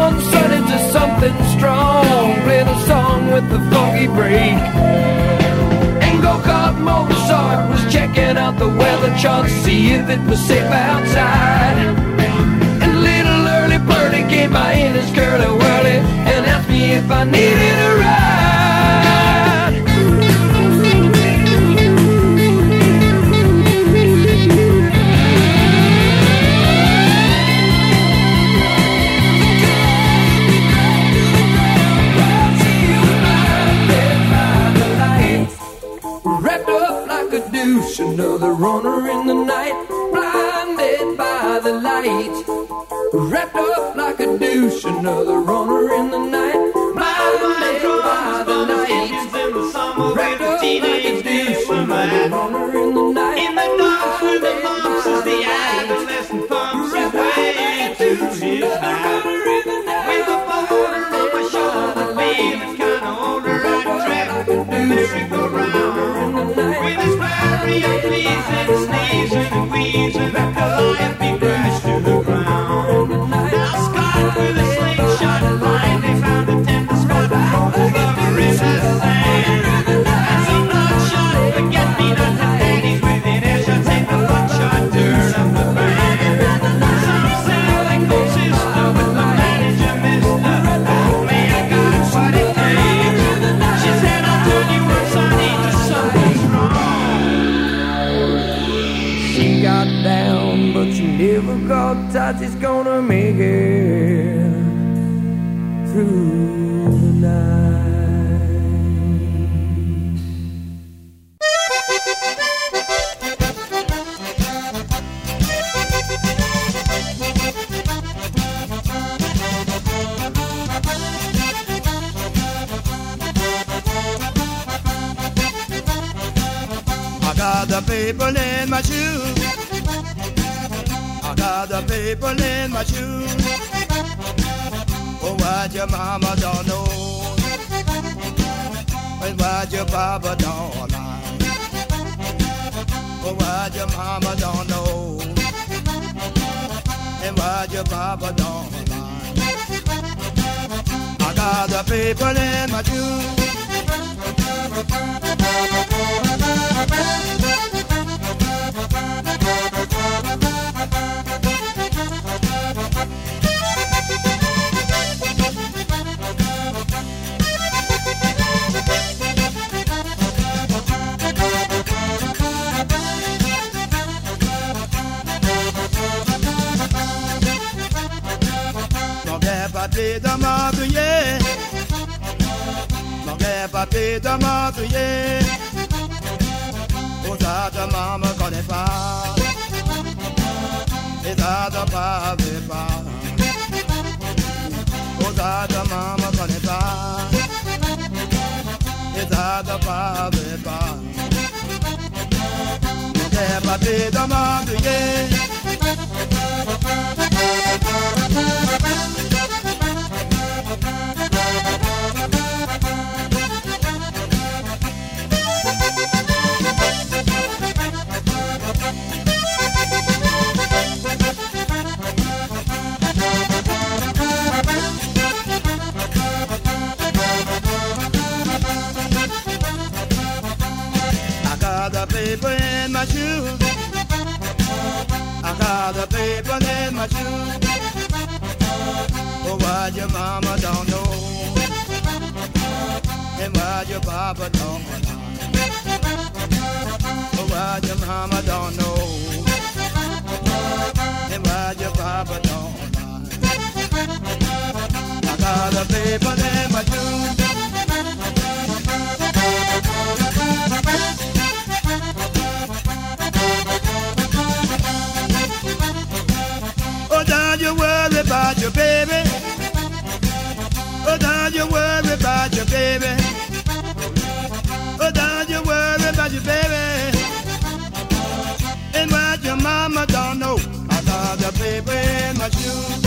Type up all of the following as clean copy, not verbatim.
one sun into something strong, playing a song with the funky break. And Go-Kart Mozart was checking out the weather chart to see if it was safe outside. And little early birdie came by in his curly whirly and asked me if I needed a ride. Another runner in the night, blinded by the light. Wrapped up like a douche, another runner in the night, blinded by the light. Wrapped up like a douche, another runner in the night. In the dark with the lumps as the adolescent pumps his way to his night. With a boulder on my shoulder, feeling kinda older, I track the merry-go-round. With his flurry of pleasing, sneezing and wheezing, the life he crashed to the ground. Now Scott with a slingshot finally found a tender spot over his sand. And some bloodshot forget-me-not the daddies within earshot take the bloodshot turn of the band. Some say they call sister with the manager, mister. Oh, me, I got what it takes. She said, I'll turn you once I need to something's wrong. She got down, but she never got touch. It's gonna make it through the night. I got the people in my shoes. I got the people in my shoes. Oh, what your mama don't know, and what your papa don't like. Oh, what your mama don't know, and what your papa don't like. I got the people in my shoes. Papier dans ma cuillère, mon papier dans ma cuillère. Oh, ça ta maman connaît pas, et ça ta papa veut pas. Oh, ça ta maman connaît pas, et ça ta papa veut pas. Mon papier dans ma cuillère. I got the paper in my shoes. I got the paper in my shoes. Oh, what your mama don't know, and what your papa don't know. Oh, what your mama don't know, and what your papa don't know. I got the paper in my shoes. Don't you worry about your baby. Oh, don't you worry about your baby. Oh, don't you worry about your baby. And what your mama don't know, I got the paper in my shoes.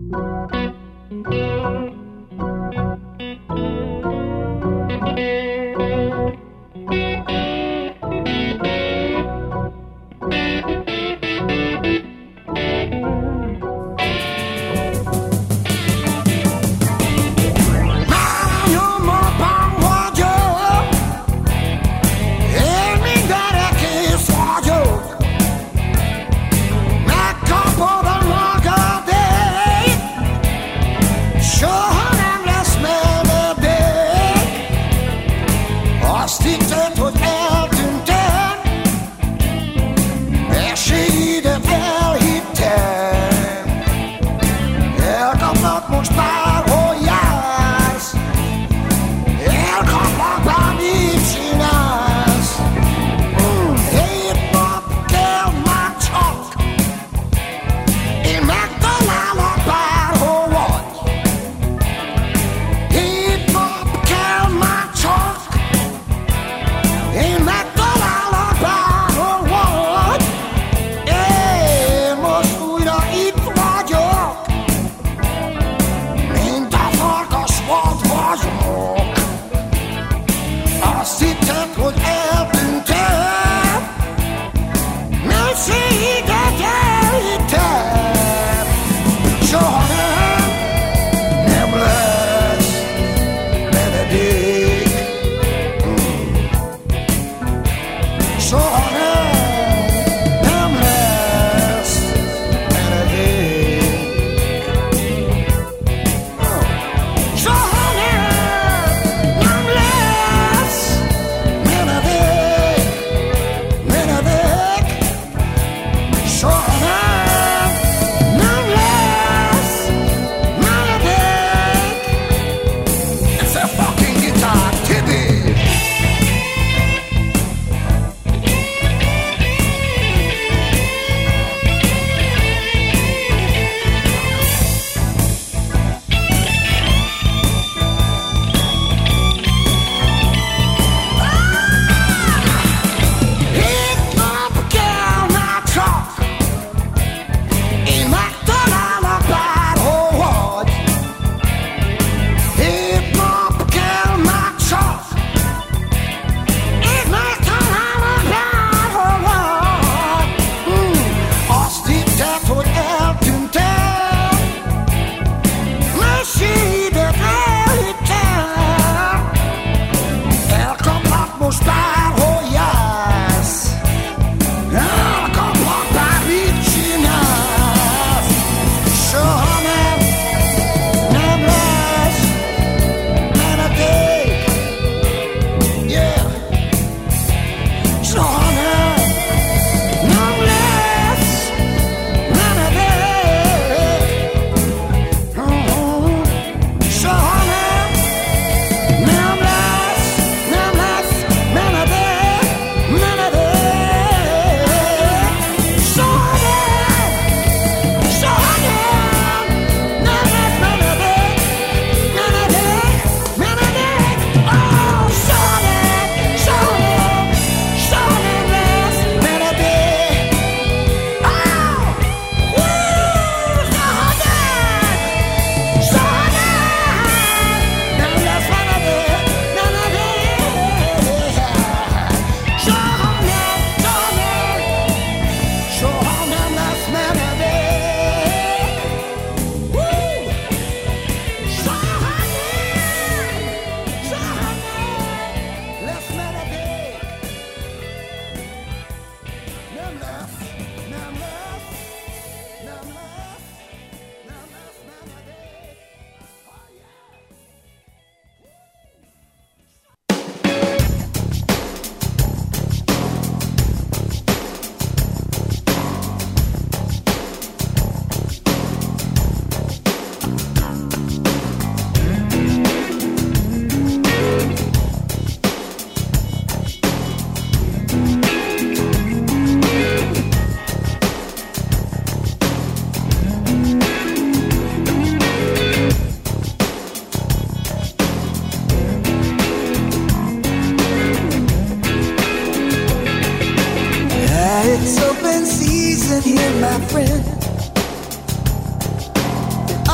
Soha nem lesz Benedék.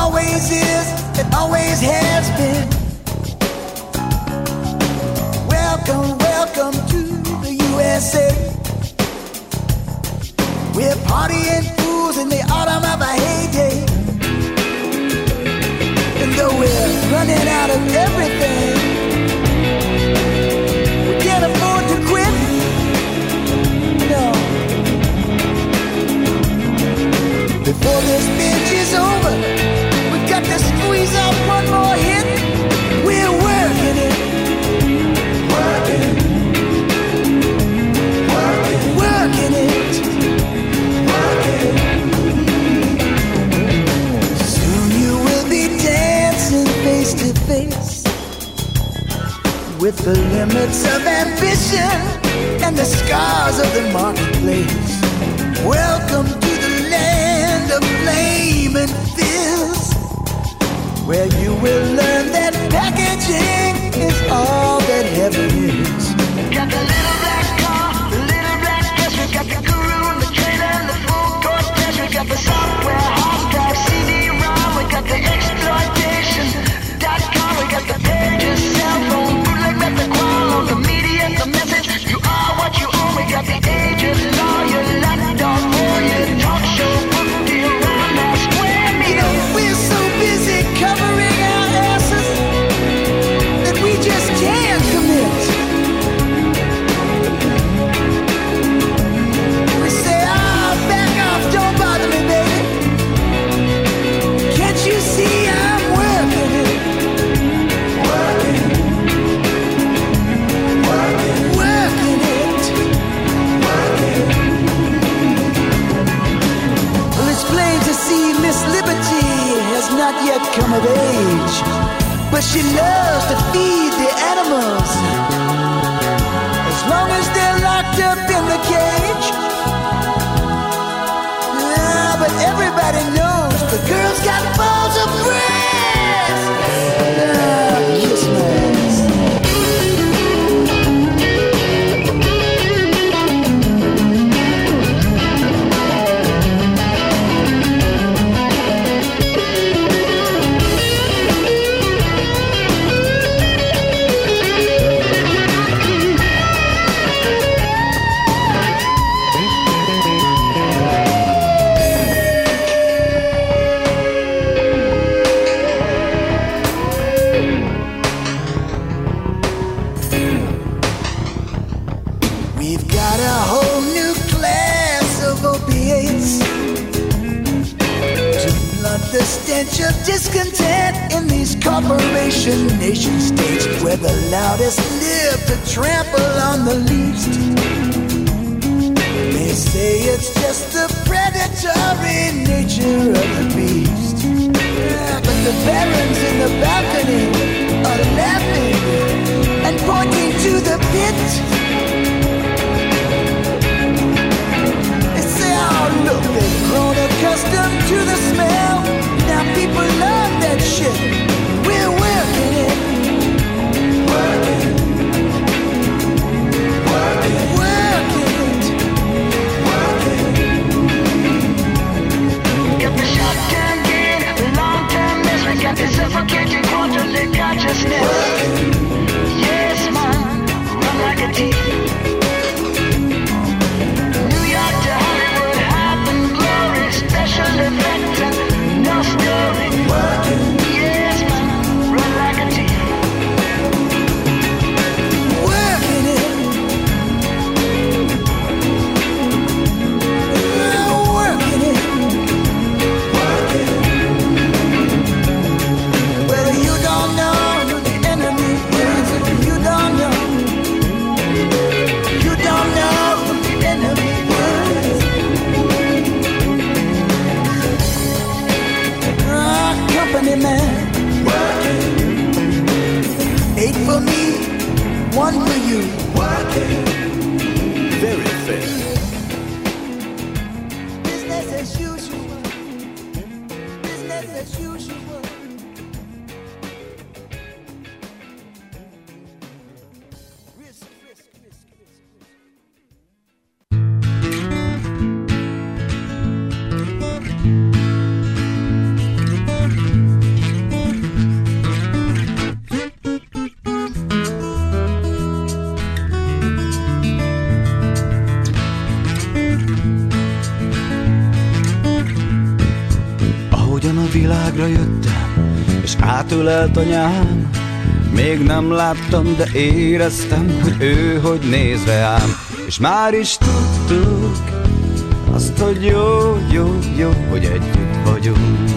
always is, it always has been. Welcome, welcome to the USA. We're partying fools in the autumn of a heyday. And though we're running out of everything, we can't afford to quit. No. Before this binge is over, we got to squeeze out one more hit. We're working it. Working it. Working it. Soon you will be dancing face to face with the limits of ambition and the scars of the marketplace. Welcome to the land of flame and fizz, where you will learn that packaging is all that heaven is. Got the little black car, the little black dress, we got the guru and the trailer and the full court press, we got the software, hard drive, CD-ROM, we got the exploitation.com, we got the pages, cell phone, bootleg, met the qual on the media, the message, you are what you own, we got the agent, lawyer, lapdog, warrior, talk show, book deal, round that square meal. You know, we're so busy covering our asses that we just can't commit. We say, back off, don't bother me, baby. Can't you see I'm working it? Working it. Working it. Working it. Well, it's plain to see Miss Liberty has not yet come of age, but she loves to feed the animals as long as they're locked up in the cage. But everybody knows the girl's got balls of brass. Kiss my ass. We've got a whole new class of opiates to blunt the stench of discontent in these corporation nation states, where the loudest live to trample on the least. They say it's just the predatory nature of the beast. But the barons in the balcony are laughing and pointing to the pit. Oh, look, they've grown accustomed to the smell. Now people love that shit. We're working it. Working it. Working it. Working it. Got the short-term gain, the long-term mess. We got the suffocating quarterly consciousness. Yes, man, run like a teeth. Special effect, no story. Yes, man, run like a team. Working it. Working it. Working it. Well, you don't know who the enemy is. You don't know. You don't know who the enemy is. Company man, working. 8 for me, 1 for you. Working. Very fair. Business as usual. Business as usual. Risk, risk, risk, risk. világra jöttem, és átölelt anyám. Még nem láttam, de éreztem, hogy ő hogy néz rám. És már is tudtuk azt, hogy jó, jó, jó, hogy együtt vagyunk.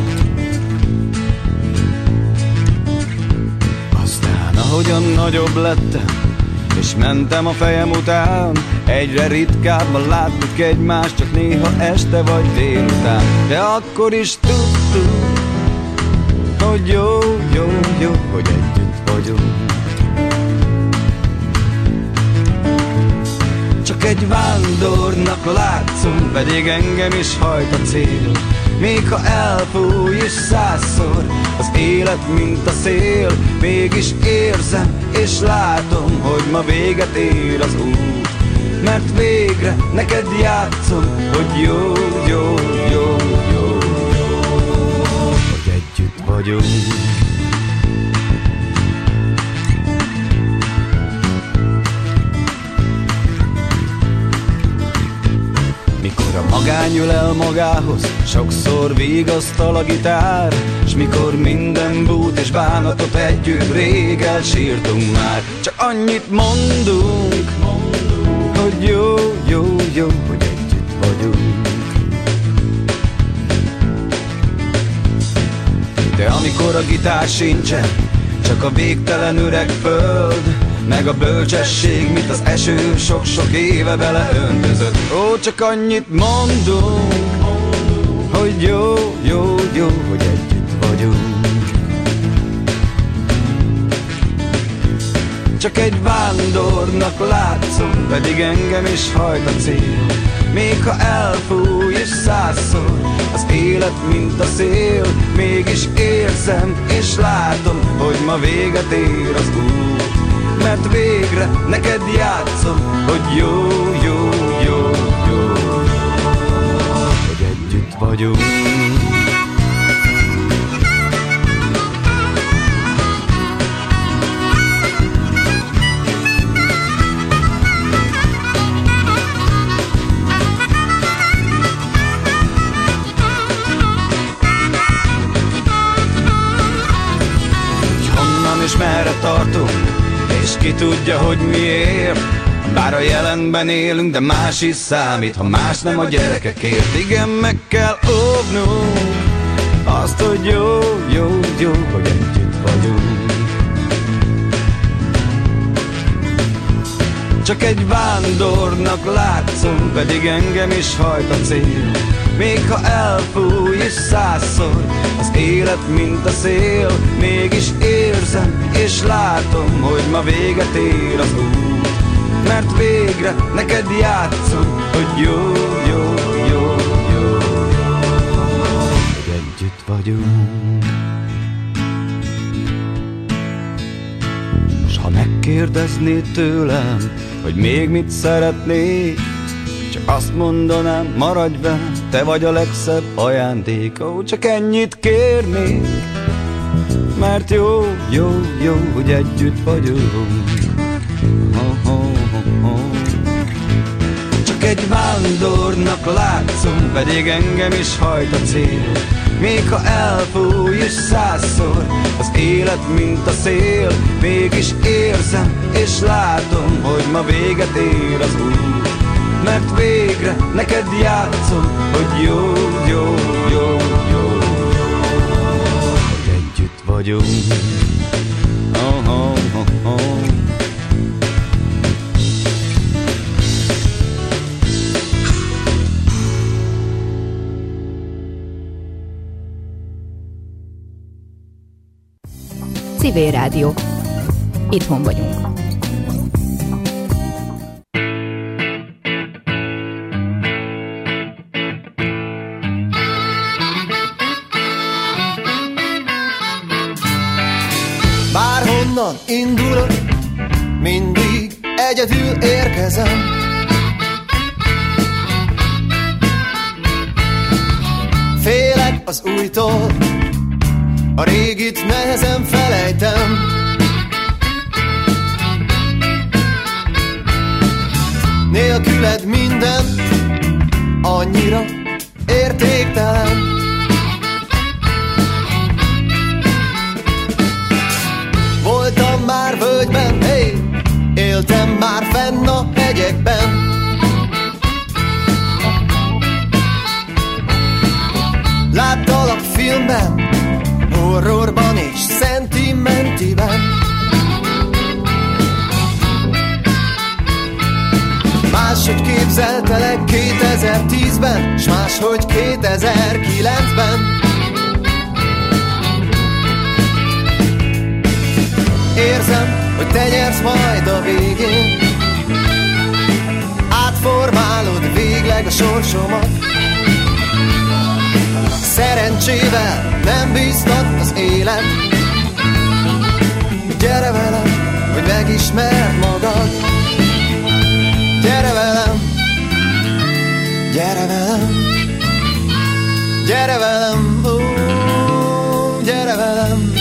Aztán ahogyan nagyobb lettem, és mentem a fejem után, egyre ritkábban láttuk egymást, csak néha este vagy délután. De akkor is tudtuk, hogy jó, jó, jó, hogy együtt vagyunk. Csak egy vándornak látszom, pedig engem is hajt a cél. Még ha elfúj is 100-szor az élet, mint a szél, mégis érzem és látom, hogy ma véget ér az út. Mert végre neked játszom, hogy jó, jó, jó, jó, jó, hogy együtt vagyunk. Mikor a magány ül el magához, sokszor vigasztal a gitár, s mikor minden bút és bánatot együtt rég elsírtunk már. Csak annyit mondunk, hogy jó, jó, jó, hogy együtt vagyunk. De amikor a gitár sincsen, csak a végtelen üreg föld, meg a bölcsesség, mint az eső, sok-sok éve beleöntözött. Ó, csak annyit mondunk, hogy jó, jó, jó, hogy együtt vagyunk. Csak egy vándornak látszom, pedig engem is hajt a cél. Még ha elfúj is 100-szor az élet, mint a szél, mégis érzem és látom, hogy ma véget ér az út. Mert végre neked játszom, hogy jó, jó, jó, jó, hogy együtt vagyunk. Honnan és merre tartunk, és ki tudja, hogy miért. Bár a jelenben élünk, de más is számít, ha más nem a gyerekekért. Igen, meg kell óvnunk azt, hogy jó, jó, jó, hogy együtt vagyunk. Csak egy vándornak látszom, pedig engem is hajt a cél. Még ha elfúj is 100-szor az élet, mint a szél, mégis érzem és látom, hogy ma véget ér az út. Mert végre neked játszom, hogy jó, jó, jó, jó, hogy együtt vagyunk. S ha megkérdeznéd tőlem, hogy még mit szeretnék, csak azt mondanám, maradj velem, te vagy a legszebb ajándék. Ó, csak ennyit kérnék, mert jó, jó, jó, hogy együtt vagyunk. Csak egy vándornak látszom, pedig engem is hajt a cél. Még ha elfúj is 100-szor az élet, mint a szél, mégis érzem és látom, hogy ma véget ér az út. Mert végre neked játszom, hogy jó, jó, jó, jó, hogy együtt vagyunk. Oh, oh, oh, oh. Civil Rádió. Itthon vagyunk. Bárhonnan indulok, mindig egyedül érkezem. Félek az újtól, a régit nehezen felejtem. Nélküled minden annyira értéktelen. filmben, horrorban és szentimentiben. Máshogy képzeltelek 2010-ben, s máshogy 2009-ben. Érzem, hogy te nyersz majd a végén, átformálod végleg a sorsomat. Szerencsével nem bíztat az élet. Gyere velem, hogy megismerd magad. Gyere velem, gyere velem, gyere velem, ó, gyere velem.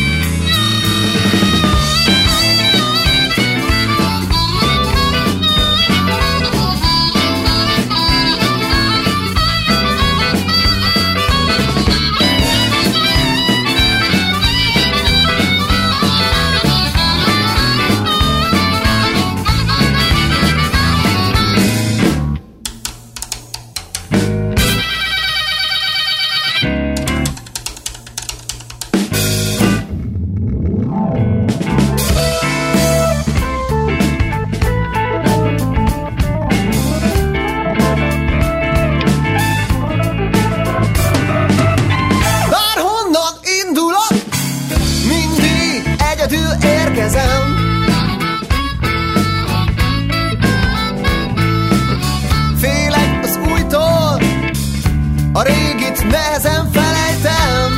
Félek az újtól, a régit nehezen felejtem.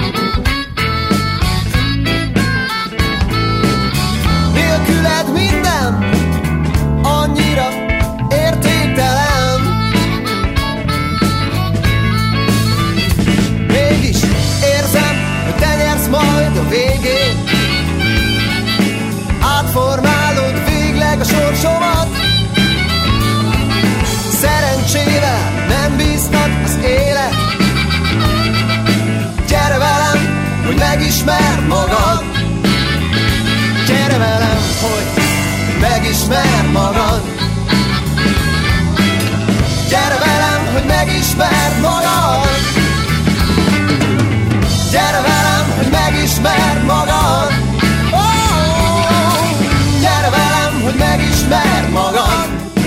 Nélküled minden annyira értéktelen. Mégis érzem, hogy te nyersz majd a végén, átformálod végleg a sorsomat. Szerencsével nem bíztat az élet. Gyere velem, hogy megismerd magad. Gyere velem, hogy megismerd magad. Gyere velem, hogy megismerd magad. Gyere velem, hogy megismerd magad. Gyere velem, hogy megismerd magad.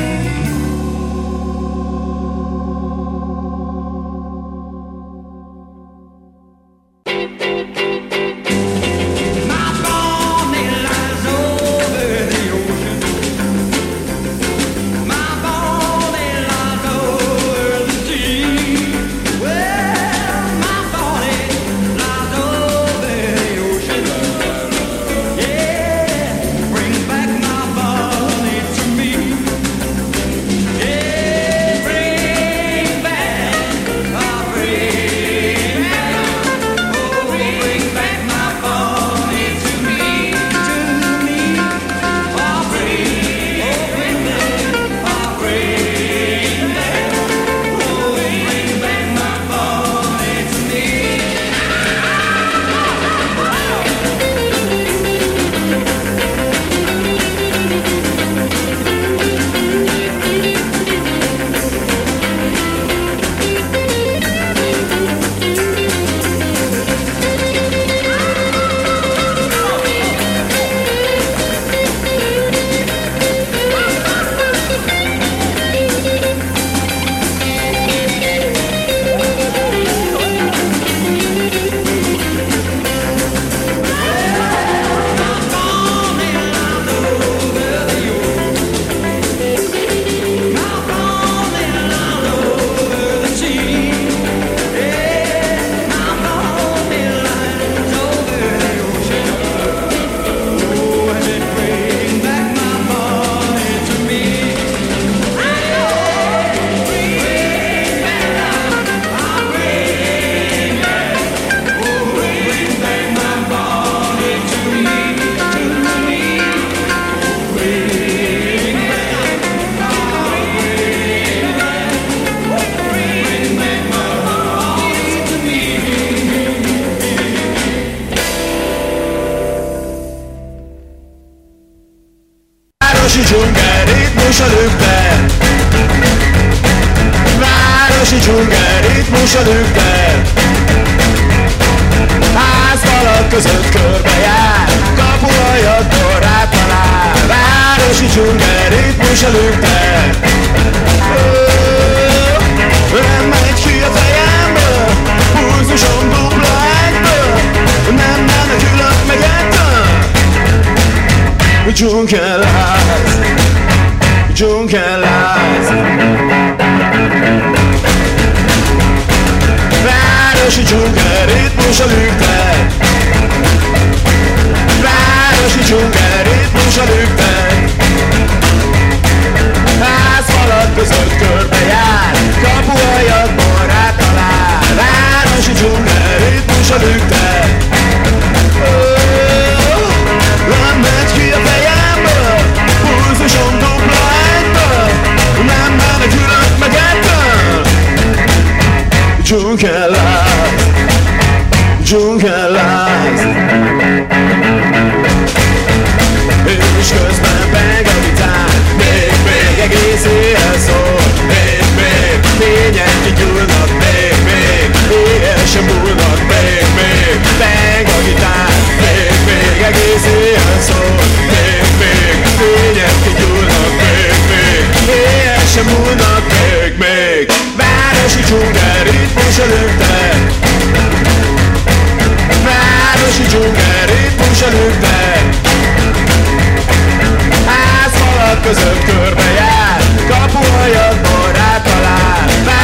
Városi dzsungel, ritmus a lükben. Városi dzsungel, ritmus a lükben. között körbejár, kapuajadból rátalál. Városi dzsungel ritmus a lükter. Nem megy ki a fejemből, pulzusom dupla egyből. Nem menekülök meg ettől. Dzsungelláz, dzsungelláz. Városi dzsungel ritmus a lükter. Városi dzsungel ritmus a lükter. Házfalak között körbejár, kapuajadból rátalál. Városi dzsungel ritmus a lükter. Nem megy ki a fejemből, pulzusom dupla egyből. Nem menekülök meg ettől. Dzsungelláz, dzsungelláz. És közben peng a gitár, még egész éjjel szól. Még fények kigyúlnak, még éjjel sem múlnak. Még peng a gitár, még egész éjjel szól. Még fények kigyúlnak, még éjjel sem múlnak. Még városi dzsungel ritmus a lükter. Városi dzsungel ritmus a lükter. Házfalak között körbe